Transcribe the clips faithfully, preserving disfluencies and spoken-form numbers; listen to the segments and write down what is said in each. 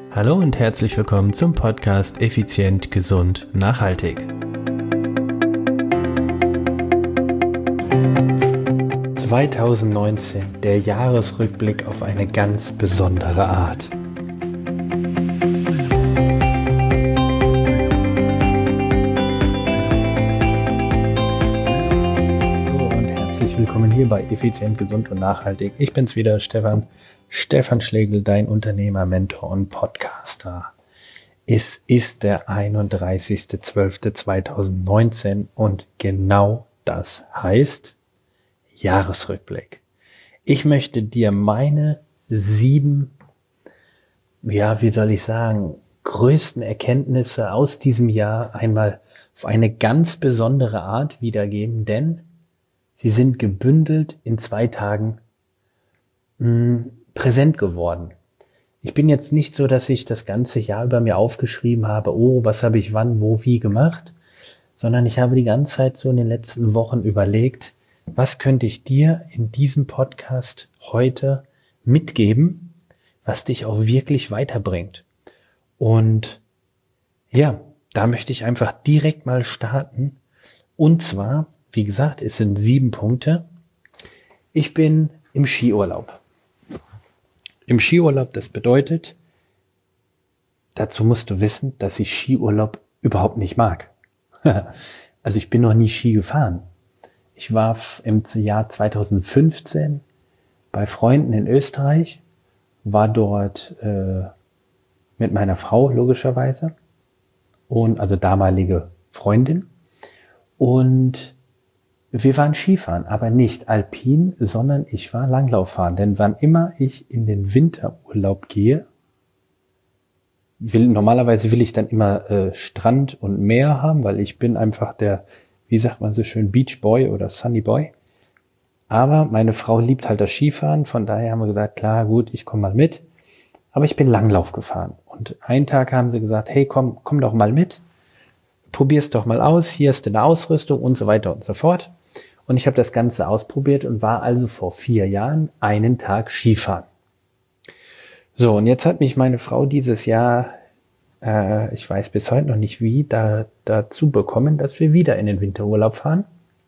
Hallo und herzlich willkommen zum Podcast Effizient, Gesund, Nachhaltig. zwanzig neunzehn, der Jahresrückblick auf eine ganz besondere Art. Herzlich willkommen hier bei Effizient, Gesund und Nachhaltig. Ich bin's wieder, Stefan, Stefan Schlegel, dein Unternehmer, Mentor und Podcaster. Es ist der einunddreißigster zwölfter zweitausendneunzehn und genau das heißt Jahresrückblick. Ich möchte dir meine sieben, ja, wie soll ich sagen, größten Erkenntnisse aus diesem Jahr einmal auf eine ganz besondere Art wiedergeben, denn sie sind gebündelt in zwei Tagen mh, präsent geworden. Ich bin jetzt nicht so, dass ich das ganze Jahr über mir aufgeschrieben habe, oh, was habe ich wann, wo, wie gemacht, sondern ich habe die ganze Zeit so in den letzten Wochen überlegt, was könnte ich dir in diesem Podcast heute mitgeben, was dich auch wirklich weiterbringt. Und ja, da möchte ich einfach direkt mal starten. Und zwar, wie gesagt, es sind sieben Punkte. Ich bin im Skiurlaub. Im Skiurlaub, das bedeutet, dazu musst du wissen, dass ich Skiurlaub überhaupt nicht mag. Also ich bin noch nie Ski gefahren. Ich war im Jahr zweitausendfünfzehn bei Freunden in Österreich, war dort äh, mit meiner Frau logischerweise und also damalige Freundin, und wir waren Skifahren, aber nicht alpin, sondern ich war Langlauffahren. Denn wann immer ich in den Winterurlaub gehe, will, normalerweise will ich dann immer äh, Strand und Meer haben, weil ich bin einfach der, wie sagt man so schön, Beach Boy oder Sunny Boy. Aber meine Frau liebt halt das Skifahren, von daher haben wir gesagt, klar, gut, ich komme mal mit. Aber ich bin Langlauf gefahren. Und einen Tag haben sie gesagt, hey, komm, komm doch mal mit, probier's doch mal aus, hier ist eine Ausrüstung und so weiter und so fort. Und ich habe das Ganze ausprobiert und war also vor vier Jahren einen Tag Skifahren. So, und jetzt hat mich meine Frau dieses Jahr, äh, ich weiß bis heute noch nicht wie, da, dazu bekommen, dass wir wieder in den Winterurlaub fahren.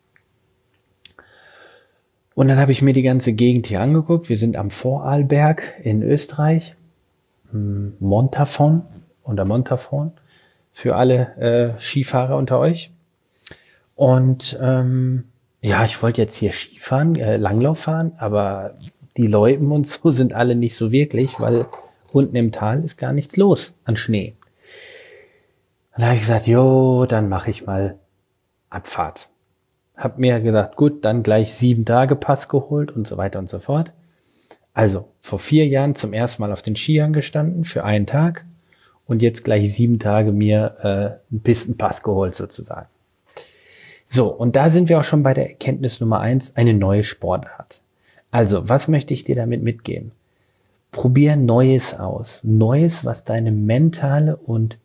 Und dann habe ich mir die ganze Gegend hier angeguckt. Wir sind am Vorarlberg in Österreich, Montafon oder Montafon für alle äh, Skifahrer unter euch. Und ähm, ja, ich wollte jetzt hier Skifahren, äh, Langlauf fahren, aber die Loipen und so sind alle nicht so wirklich, weil unten im Tal ist gar nichts los an Schnee. Dann habe ich gesagt, jo, dann mache ich mal Abfahrt. Hab mir gesagt, gut, dann gleich sieben Tage Pass geholt und so weiter und so fort. Also vor vier Jahren zum ersten Mal auf den Skiern gestanden für einen Tag und jetzt gleich sieben Tage mir äh, einen Pistenpass geholt sozusagen. So, und da sind wir auch schon bei der Erkenntnis Nummer eins, eine neue Sportart. Also, was möchte ich dir damit mitgeben? Probier Neues aus. Neues, was deine mentale und,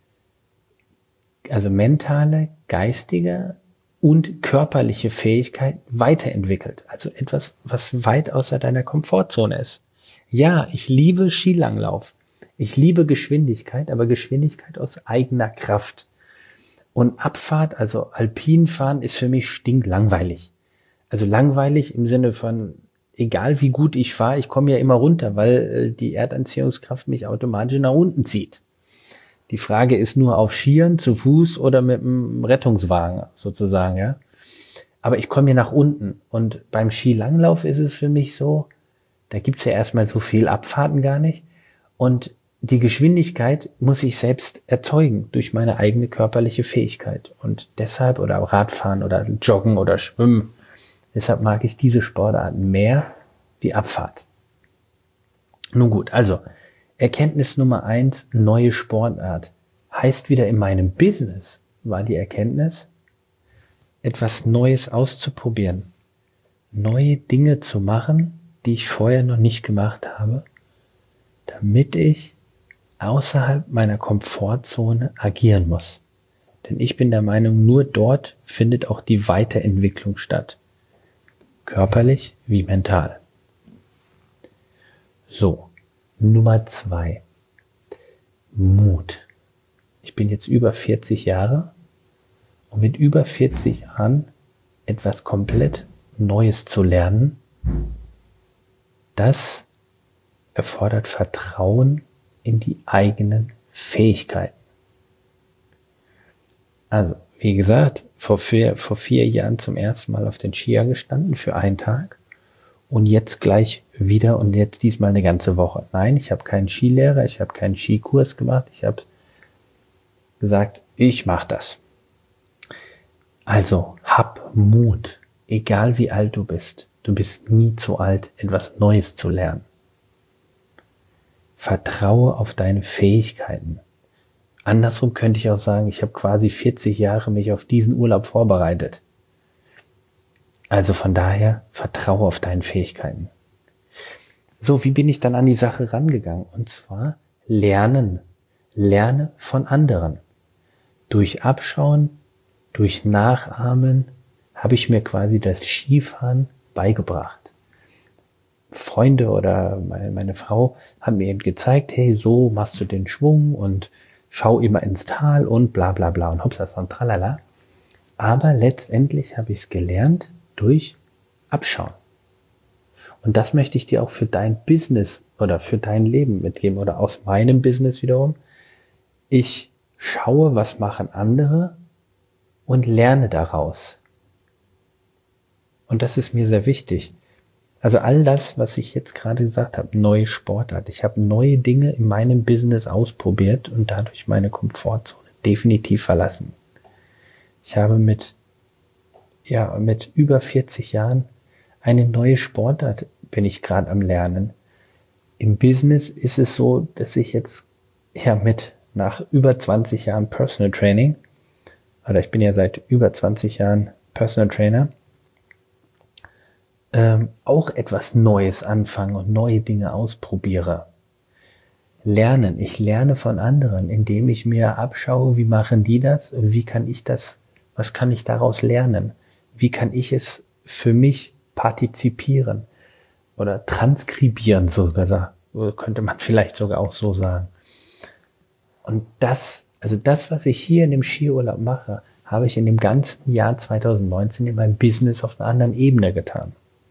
also mentale, geistige und körperliche Fähigkeit weiterentwickelt. Also etwas, was weit außer deiner Komfortzone ist. Ja, ich liebe Skilanglauf. Ich liebe Geschwindigkeit, aber Geschwindigkeit aus eigener Kraft. Und Abfahrt, also Alpinfahren, ist für mich stinklangweilig. Also langweilig im Sinne von, egal wie gut ich fahre, ich komme ja immer runter, weil die Erdanziehungskraft mich automatisch nach unten zieht. Die Frage ist nur auf Skiern, zu Fuß oder mit einem Rettungswagen sozusagen, ja. Aber ich komme hier nach unten. Und beim Skilanglauf ist es für mich so, da gibt's ja erstmal so viel Abfahrten gar nicht. Und die Geschwindigkeit muss ich selbst erzeugen durch meine eigene körperliche Fähigkeit. Und deshalb, oder Radfahren oder Joggen oder Schwimmen, deshalb mag ich diese Sportarten mehr wie Abfahrt. Nun gut, also Erkenntnis Nummer eins, neue Sportart. Heißt wieder, in meinem Business war die Erkenntnis, etwas Neues auszuprobieren. Neue Dinge zu machen, die ich vorher noch nicht gemacht habe, damit ich außerhalb meiner Komfortzone agieren muss. Denn ich bin der Meinung, nur dort findet auch die Weiterentwicklung statt. Körperlich wie mental. So, Nummer zwei. Mut. Ich bin jetzt über vierzig Jahre und mit über vierzig Jahren etwas komplett Neues zu lernen, das erfordert Vertrauen in die eigenen Fähigkeiten. Also, wie gesagt, vor vier, vor vier Jahren zum ersten Mal auf den Skier gestanden für einen Tag und jetzt gleich wieder und jetzt diesmal eine ganze Woche. Nein, ich habe keinen Skilehrer, ich habe keinen Skikurs gemacht, ich habe gesagt, ich mache das. Also, hab Mut, egal wie alt du bist. Du bist nie zu alt, etwas Neues zu lernen. Vertraue auf deine Fähigkeiten. Andersrum könnte ich auch sagen, ich habe quasi vierzig Jahre mich auf diesen Urlaub vorbereitet. Also von daher, vertraue auf deine Fähigkeiten. So, wie bin ich dann an die Sache rangegangen? Und zwar lernen. Lerne von anderen. Durch Abschauen, durch Nachahmen habe ich mir quasi das Skifahren beigebracht. Freunde oder meine Frau haben mir eben gezeigt, hey, so machst du den Schwung und schau immer ins Tal und bla bla bla und hopsas und tralala. Aber letztendlich habe ich es gelernt durch Abschauen. Und das möchte ich dir auch für dein Business oder für dein Leben mitgeben oder aus meinem Business wiederum. Ich schaue, was machen andere und lerne daraus. Und das ist mir sehr wichtig. Also all das, was ich jetzt gerade gesagt habe, neue Sportart. Ich habe neue Dinge in meinem Business ausprobiert und dadurch meine Komfortzone definitiv verlassen. Ich habe mit, ja, mit über vierzig Jahren eine neue Sportart bin ich gerade am Lernen. Im Business ist es so, dass ich jetzt ja mit nach über zwanzig Jahren Personal Training, oder ich bin ja seit über zwanzig Jahren Personal Trainer, ähm, auch etwas Neues anfange und neue Dinge ausprobiere. Lernen. Ich lerne von anderen, indem ich mir abschaue, wie machen die das, wie kann ich das, was kann ich daraus lernen, wie kann ich es für mich partizipieren oder transkribieren sogar, könnte man vielleicht sogar auch so sagen. Und das, also das, was ich hier in dem Skiurlaub mache, habe ich in dem ganzen Jahr zwanzig neunzehn in meinem Business auf einer anderen Ebene getan.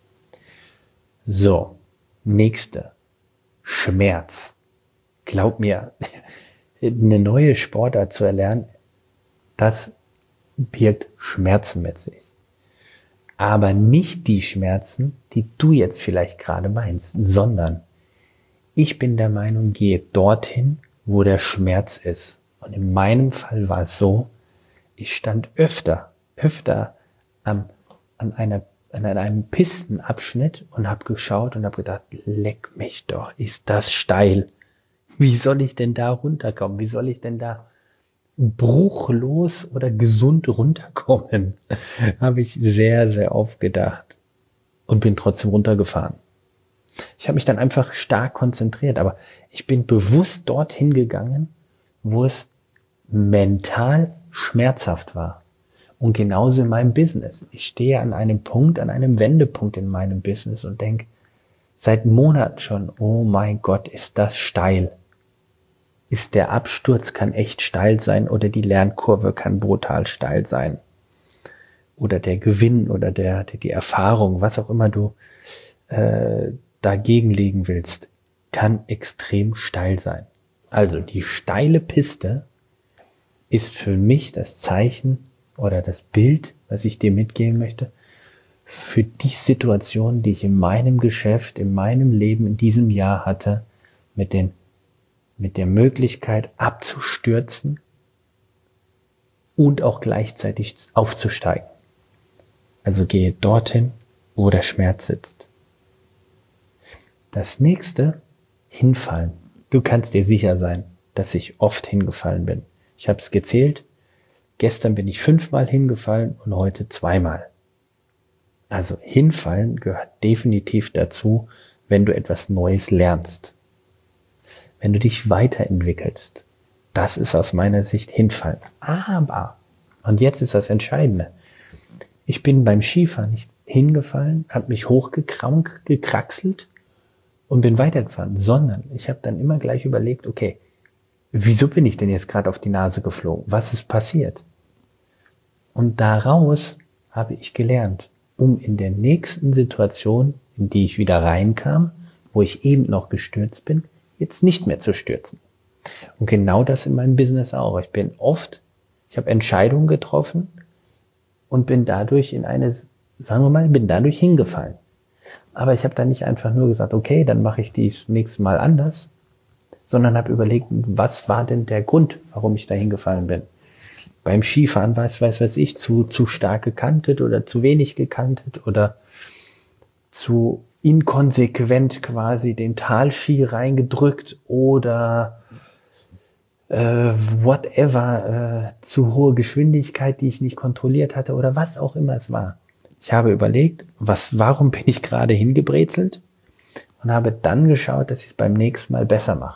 So, nächste. Schmerz. Glaub mir, eine neue Sportart zu erlernen, das birgt Schmerzen mit sich. Aber nicht die Schmerzen, die du jetzt vielleicht gerade meinst, sondern ich bin der Meinung, gehe dorthin, wo der Schmerz ist. Und in meinem Fall war es so, ich stand öfter, öfter am, an einer an einem Pistenabschnitt und habe geschaut und habe gedacht, leck mich doch, ist das steil. Wie soll ich denn da runterkommen? Wie soll ich denn da bruchlos oder gesund runterkommen? Habe ich sehr, sehr oft gedacht und bin trotzdem runtergefahren. Ich habe mich dann einfach stark konzentriert, aber ich bin bewusst dorthin gegangen, wo es mental schmerzhaft war. Und genauso in meinem Business. Ich stehe an einem Punkt, an einem Wendepunkt in meinem Business und denke seit Monaten schon, oh mein Gott, ist das steil. Ist der Absturz kann echt steil sein oder die Lernkurve kann brutal steil sein. Oder der Gewinn oder der, die Erfahrung, was auch immer du äh, dagegen legen willst, kann extrem steil sein. Also die steile Piste ist für mich das Zeichen oder das Bild, was ich dir mitgeben möchte, für die Situation, die ich in meinem Geschäft, in meinem Leben in diesem Jahr hatte, mit den, mit der Möglichkeit abzustürzen und auch gleichzeitig aufzusteigen. Also gehe dorthin, wo der Schmerz sitzt. Das nächste, hinfallen. Du kannst dir sicher sein, dass ich oft hingefallen bin. Ich habe es gezählt. Gestern bin ich fünfmal hingefallen und heute zweimal. Also hinfallen gehört definitiv dazu, wenn du etwas Neues lernst. Wenn du dich weiterentwickelst. Das ist aus meiner Sicht hinfallen. Aber, und jetzt ist das Entscheidende, ich bin beim Skifahren nicht hingefallen, habe mich hochgekrank, gekraxelt und bin weitergefahren, sondern ich habe dann immer gleich überlegt, okay, wieso bin ich denn jetzt gerade auf die Nase geflogen? Was ist passiert? Und daraus habe ich gelernt, um in der nächsten Situation, in die ich wieder reinkam, wo ich eben noch gestürzt bin, jetzt nicht mehr zu stürzen. Und genau das in meinem Business auch. Ich bin oft, ich habe Entscheidungen getroffen und bin dadurch in eine, sagen wir mal, bin dadurch hingefallen. Aber ich habe dann nicht einfach nur gesagt, okay, dann mache ich dies nächste Mal anders, sondern habe überlegt, was war denn der Grund, warum ich da hingefallen bin. Beim Skifahren weiß, weiß, weiß ich, zu, zu stark gekantet oder zu wenig gekantet oder zu inkonsequent quasi den Talski reingedrückt oder äh, whatever, äh, zu hohe Geschwindigkeit, die ich nicht kontrolliert hatte oder was auch immer es war. Ich habe überlegt, was, warum bin ich gerade hingebrezelt und habe dann geschaut, dass ich es beim nächsten Mal besser mache.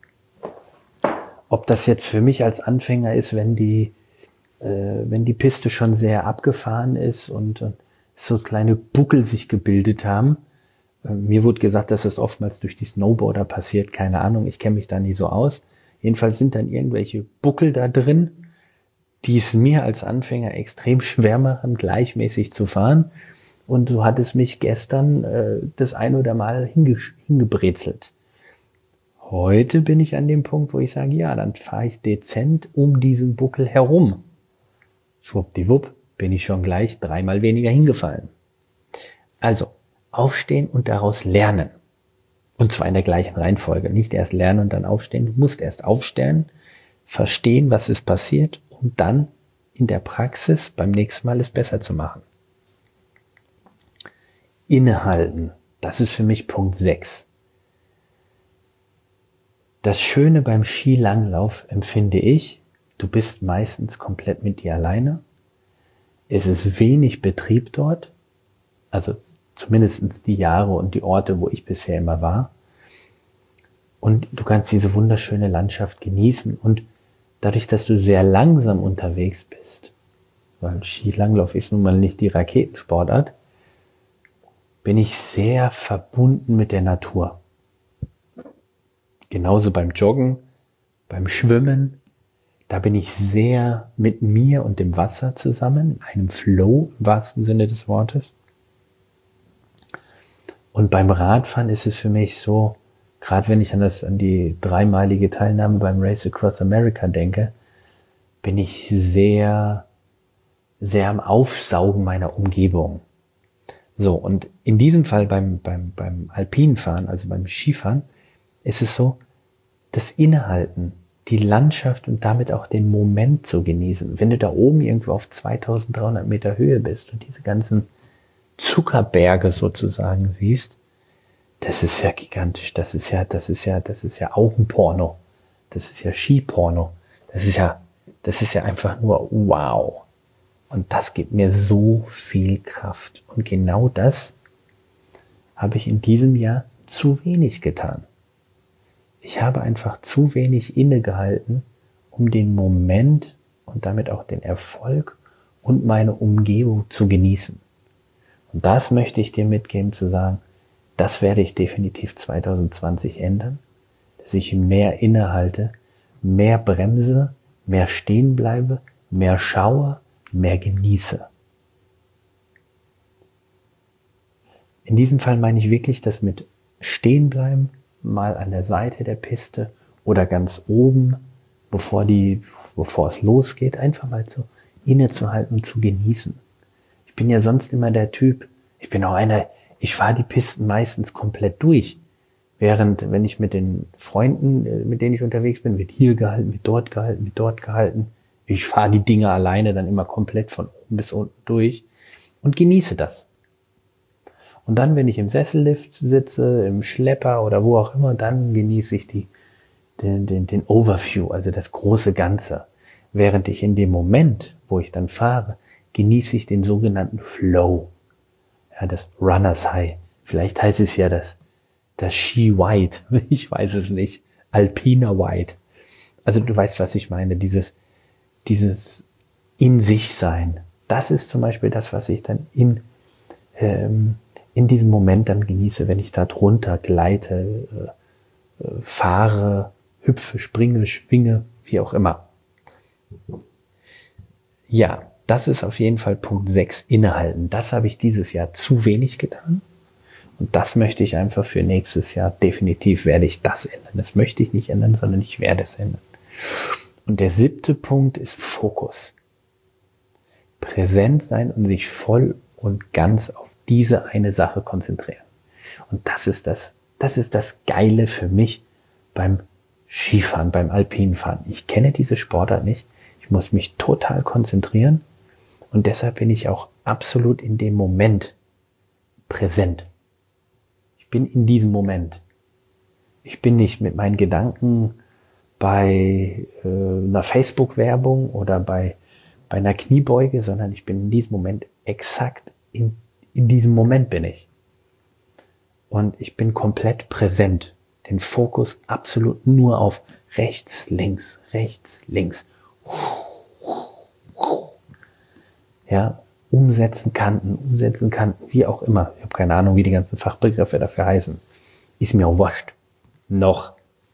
Ob das jetzt für mich als Anfänger ist, wenn die, äh, wenn die Piste schon sehr abgefahren ist und äh, so kleine Buckel sich gebildet haben. Äh, mir wurde gesagt, dass das oftmals durch die Snowboarder passiert. Keine Ahnung, ich kenne mich da nie so aus. Jedenfalls sind dann irgendwelche Buckel da drin, die es mir als Anfänger extrem schwer machen, gleichmäßig zu fahren. Und so hat es mich gestern äh, das ein oder Mal hinge- hingebrezelt. Heute bin ich an dem Punkt, wo ich sage, ja, dann fahre ich dezent um diesen Buckel herum. Schwuppdiwupp, bin ich schon gleich dreimal weniger hingefallen. Also, aufstehen und daraus lernen. Und zwar in der gleichen Reihenfolge. Nicht erst lernen und dann aufstehen. Du musst erst aufstehen, verstehen, was ist passiert, um dann in der Praxis beim nächsten Mal es besser zu machen. Innehalten. Das ist für mich Punkt sechs. Das Schöne beim Skilanglauf empfinde ich, du bist meistens komplett mit dir alleine. Es ist wenig Betrieb dort, also zumindest die Jahre und die Orte, wo ich bisher immer war. Und du kannst diese wunderschöne Landschaft genießen. Und dadurch, dass du sehr langsam unterwegs bist, weil Skilanglauf ist nun mal nicht die Raketensportart, bin ich sehr verbunden mit der Natur. Genauso beim Joggen, beim Schwimmen, da bin ich sehr mit mir und dem Wasser zusammen, in einem Flow im wahrsten Sinne des Wortes. Und beim Radfahren ist es für mich so, gerade wenn ich an das, an die dreimalige Teilnahme beim Race Across America denke, bin ich sehr, sehr am Aufsaugen meiner Umgebung. So, und in diesem Fall beim, beim, beim Alpinfahren, also beim Skifahren, ist es so, das Innehalten, die Landschaft und damit auch den Moment zu genießen. Wenn du da oben irgendwo auf zweitausenddreihundert Meter Höhe bist und diese ganzen Zuckerberge sozusagen siehst, das ist ja gigantisch, das ist ja, das ist ja, das ist ja Augenporno, das ist ja Skiporno, das ist ja, das ist ja einfach nur wow. Und das gibt mir so viel Kraft. Und genau das habe ich in diesem Jahr zu wenig getan. Ich habe einfach zu wenig innegehalten, um den Moment und damit auch den Erfolg und meine Umgebung zu genießen. Und das möchte ich dir mitgeben, zu sagen, das werde ich definitiv zwanzig zwanzig ändern, dass ich mehr innehalte, mehr bremse, mehr stehen bleibe, mehr schaue, mehr genieße. In diesem Fall meine ich wirklich das mit stehen bleiben, mal an der Seite der Piste oder ganz oben, bevor die, bevor es losgeht, einfach mal so innezuhalten und zu genießen. Ich bin ja sonst immer der Typ, ich bin auch einer, ich fahre die Pisten meistens komplett durch. Während, wenn ich mit den Freunden, mit denen ich unterwegs bin, wird hier gehalten, wird dort gehalten, wird dort gehalten. Ich fahre die Dinge alleine dann immer komplett von oben bis unten durch und genieße das. Und dann, wenn ich im Sessellift sitze, im Schlepper oder wo auch immer, dann genieße ich die, den, den, den Overview, also das große Ganze. Während ich in dem Moment, wo ich dann fahre, genieße ich den sogenannten Flow. Ja, das Runners High. Vielleicht heißt es ja das, das Ski White. Ich weiß es nicht. Alpina White. Also du weißt, was ich meine. Dieses, dieses in sich sein. Das ist zum Beispiel das, was ich dann in, ähm, in diesem Moment dann genieße, wenn ich da drunter gleite, äh, fahre, hüpfe, springe, schwinge, wie auch immer. Ja, das ist auf jeden Fall Punkt sechs, innehalten. Das habe ich dieses Jahr zu wenig getan. Und das möchte ich einfach für nächstes Jahr, definitiv werde ich das ändern. Das möchte ich nicht ändern, sondern ich werde es ändern. Und der siebte Punkt ist Fokus. Präsent sein und sich voll und ganz auf diese eine Sache konzentrieren. Und das ist das, das ist das Geile für mich beim Skifahren, beim Alpinfahren. Ich kenne diese Sportart nicht. Ich muss mich total konzentrieren. Und deshalb bin ich auch absolut in dem Moment präsent. Ich bin in diesem Moment. Ich bin nicht mit meinen Gedanken bei äh, einer Facebook-Werbung oder bei, bei einer Kniebeuge, sondern ich bin in diesem Moment exakt in, in diesem Moment bin ich. Und ich bin komplett präsent. Den Fokus absolut nur auf rechts, links, rechts, links. Ja, umsetzen, Kanten, umsetzen, Kanten, wie auch immer. Ich habe keine Ahnung, wie die ganzen Fachbegriffe dafür heißen. Ist mir auch wurscht. Noch.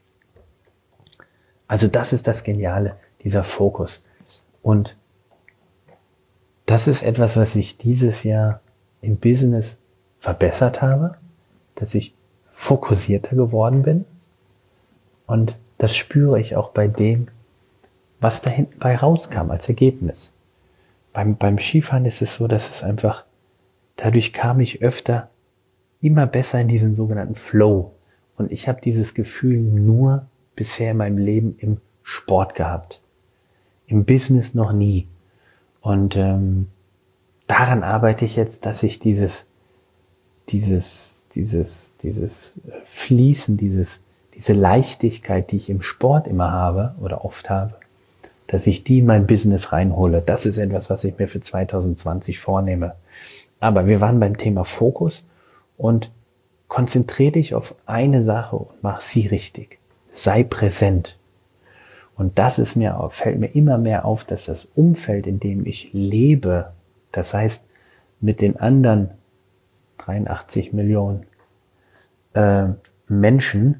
Also das ist das Geniale, dieser Fokus. Und das ist etwas, was ich dieses Jahr im Business verbessert habe, dass ich fokussierter geworden bin. Und das spüre ich auch bei dem, was da hinten bei rauskam als Ergebnis. Beim, beim Skifahren ist es so, dass es einfach, dadurch kam ich öfter immer besser in diesen sogenannten Flow. Und ich habe dieses Gefühl nur bisher in meinem Leben im Sport gehabt. Im Business noch nie. Und ähm, daran arbeite ich jetzt, dass ich dieses, dieses, dieses, dieses Fließen, dieses, diese Leichtigkeit, die ich im Sport immer habe oder oft habe, dass ich die in mein Business reinhole. Das ist etwas, was ich mir für zwanzig zwanzig vornehme. Aber wir waren beim Thema Fokus und konzentriere dich auf eine Sache und mach sie richtig. Sei präsent. Und das ist mir, fällt mir immer mehr auf, dass das Umfeld, in dem ich lebe, das heißt mit den anderen dreiundachtzig Millionen äh, Menschen,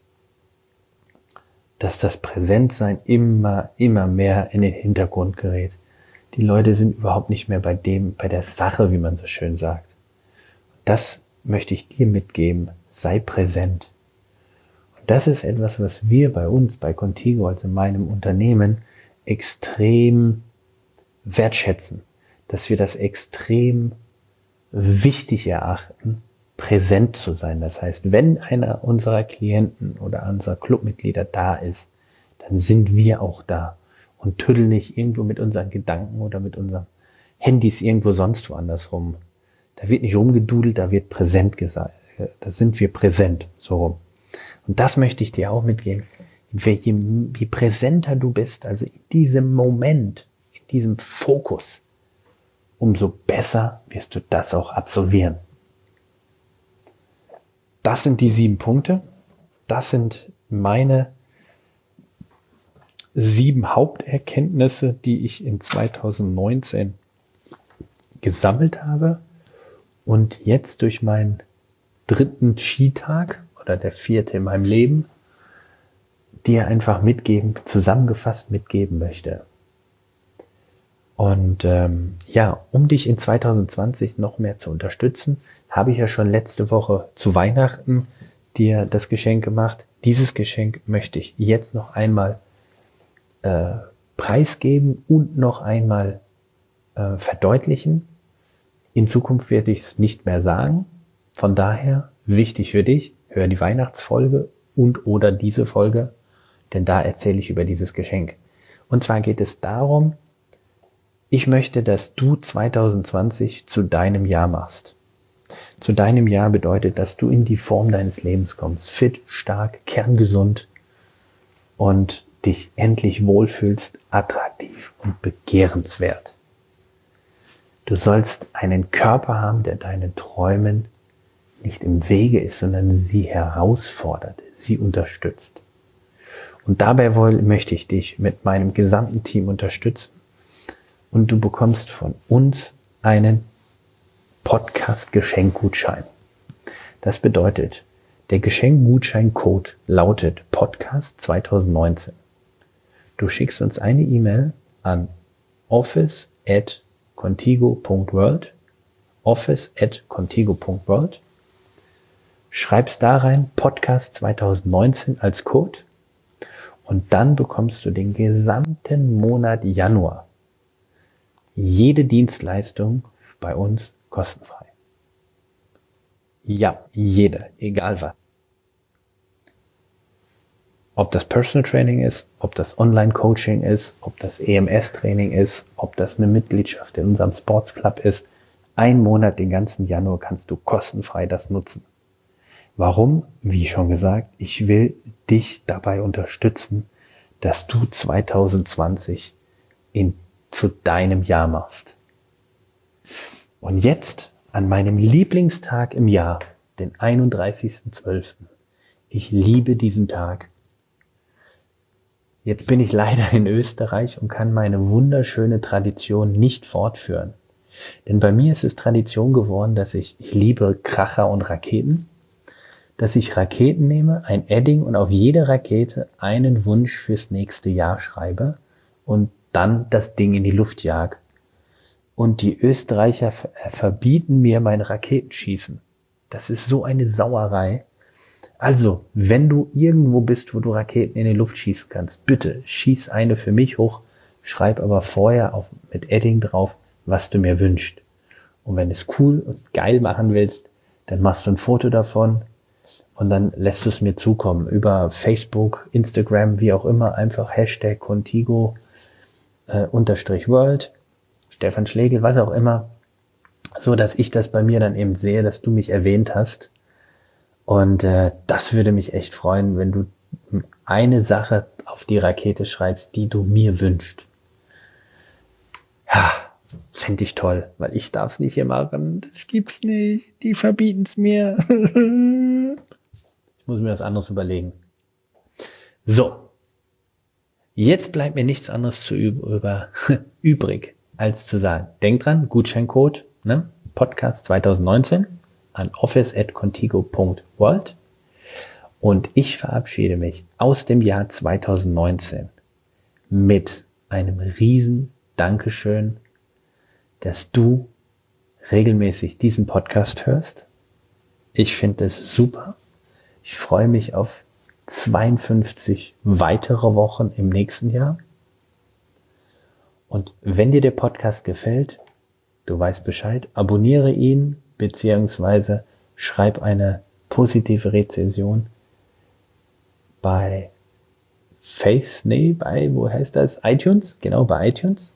dass das Präsentsein immer, immer mehr in den Hintergrund gerät. Die Leute sind überhaupt nicht mehr bei dem, bei der Sache, wie man so schön sagt. Das möchte ich dir mitgeben. Sei präsent. Und das ist etwas, was wir bei uns, bei Contigo, also in meinem Unternehmen, extrem wertschätzen. Dass wir das extrem wichtig erachten, präsent zu sein. Das heißt, wenn einer unserer Klienten oder unserer Clubmitglieder da ist, dann sind wir auch da und tüddeln nicht irgendwo mit unseren Gedanken oder mit unseren Handys irgendwo sonst woanders rum. Da wird nicht rumgedudelt, da wird präsent gesagt. Da sind wir präsent, so rum. Und das möchte ich dir auch mitgeben. Je, je präsenter du bist, also in diesem Moment, in diesem Fokus, umso besser wirst du das auch absolvieren. Das sind die sieben Punkte. Das sind meine sieben Haupterkenntnisse, die ich in zwanzig neunzehn gesammelt habe und jetzt durch meinen dritten Skitag oder der vierte in meinem Leben dir einfach mitgeben, zusammengefasst mitgeben möchte. Und ähm, ja, um dich in zwanzig zwanzig noch mehr zu unterstützen, habe ich ja schon letzte Woche zu Weihnachten dir das Geschenk gemacht. Dieses Geschenk möchte ich jetzt noch einmal äh, preisgeben und noch einmal äh, verdeutlichen. In Zukunft werde ich es nicht mehr sagen. Von daher, wichtig für dich, hör die Weihnachtsfolge und oder diese Folge, denn da erzähle ich über dieses Geschenk. Und zwar geht es darum, ich möchte, dass du zwanzig zwanzig zu deinem Jahr machst. Zu deinem Jahr bedeutet, dass du in die Form deines Lebens kommst. Fit, stark, kerngesund und dich endlich wohlfühlst, attraktiv und begehrenswert. Du sollst einen Körper haben, der deinen Träumen nicht im Wege ist, sondern sie herausfordert, sie unterstützt. Und dabei wohl möchte ich dich mit meinem gesamten Team unterstützen. Und du bekommst von uns einen Podcast-Geschenkgutschein. Das bedeutet, der Geschenkgutscheincode lautet Podcast zwanzig neunzehn. Du schickst uns eine E-Mail an office at contigo punkt world, office at contigo punkt world, schreibst da rein Podcast zwanzig neunzehn als Code und dann bekommst du den gesamten Monat Januar jede Dienstleistung bei uns kostenfrei. Ja, jede, egal was. Ob das Personal Training ist, ob das Online-Coaching ist, ob das E M S-Training ist, ob das eine Mitgliedschaft in unserem Sports Club ist. Ein Monat, den ganzen Januar kannst du kostenfrei das nutzen. Warum? Wie schon gesagt, ich will dich dabei unterstützen, dass du zwanzig zwanzig in, zu deinem Jahr machst. Und jetzt an meinem Lieblingstag im Jahr, den einunddreißigsten zwölften Ich liebe diesen Tag. Jetzt bin ich leider in Österreich und kann meine wunderschöne Tradition nicht fortführen. Denn bei mir ist es Tradition geworden, dass ich, ich liebe Kracher und Raketen, dass ich Raketen nehme, ein Edding und auf jede Rakete einen Wunsch fürs nächste Jahr schreibe und dann das Ding in die Luft jag. Und die Österreicher verbieten mir mein Raketenschießen. Das ist so eine Sauerei. Also, wenn du irgendwo bist, wo du Raketen in die Luft schießen kannst, bitte schieß eine für mich hoch, schreib aber vorher auf, mit Edding drauf, was du mir wünschst. Und wenn du es cool und geil machen willst, dann machst du ein Foto davon und dann lässt du es mir zukommen über Facebook, Instagram, wie auch immer, einfach Hashtag Contigo äh, unterstrich World, Stefan Schlegel, was auch immer, so dass ich das bei mir dann eben sehe, dass du mich erwähnt hast. Und äh, das würde mich echt freuen, wenn du eine Sache auf die Rakete schreibst, die du mir wünschst. Ja, fände ich toll, weil ich darf es nicht hier machen. Das gibt's nicht. Die verbieten es mir. Ich muss mir was anderes überlegen. So, jetzt bleibt mir nichts anderes zu über, übrig, als zu sagen, denk dran, Gutscheincode, ne? Podcast zwanzig neunzehn. An office at contigo punkt world und ich verabschiede mich aus dem Jahr zwanzig neunzehn mit einem riesen Dankeschön, dass du regelmäßig diesen Podcast hörst. Ich finde es super. Ich freue mich auf zweiundfünfzig weitere Wochen im nächsten Jahr. Und wenn dir der Podcast gefällt, du weißt Bescheid, abonniere ihn, beziehungsweise schreib eine positive Rezension bei Face, nee, bei, wo heißt das? iTunes, genau, bei iTunes.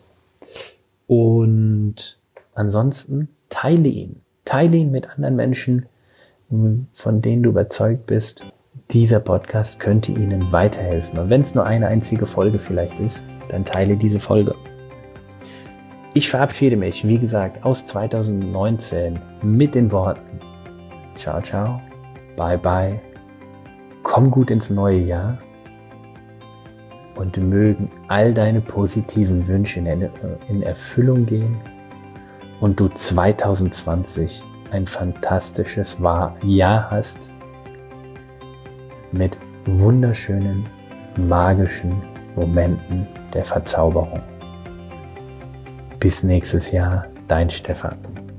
Und ansonsten teile ihn. Teile ihn mit anderen Menschen, von denen du überzeugt bist, dieser Podcast könnte ihnen weiterhelfen. Und wenn es nur eine einzige Folge vielleicht ist, dann teile diese Folge. Ich verabschiede mich, wie gesagt, aus zwanzig neunzehn mit den Worten ciao, ciao, bye, bye, komm gut ins neue Jahr und mögen all deine positiven Wünsche in Erfüllung gehen und du zwanzig zwanzig ein fantastisches Jahr hast mit wunderschönen, magischen Momenten der Verzauberung. Bis nächstes Jahr, dein Stefan.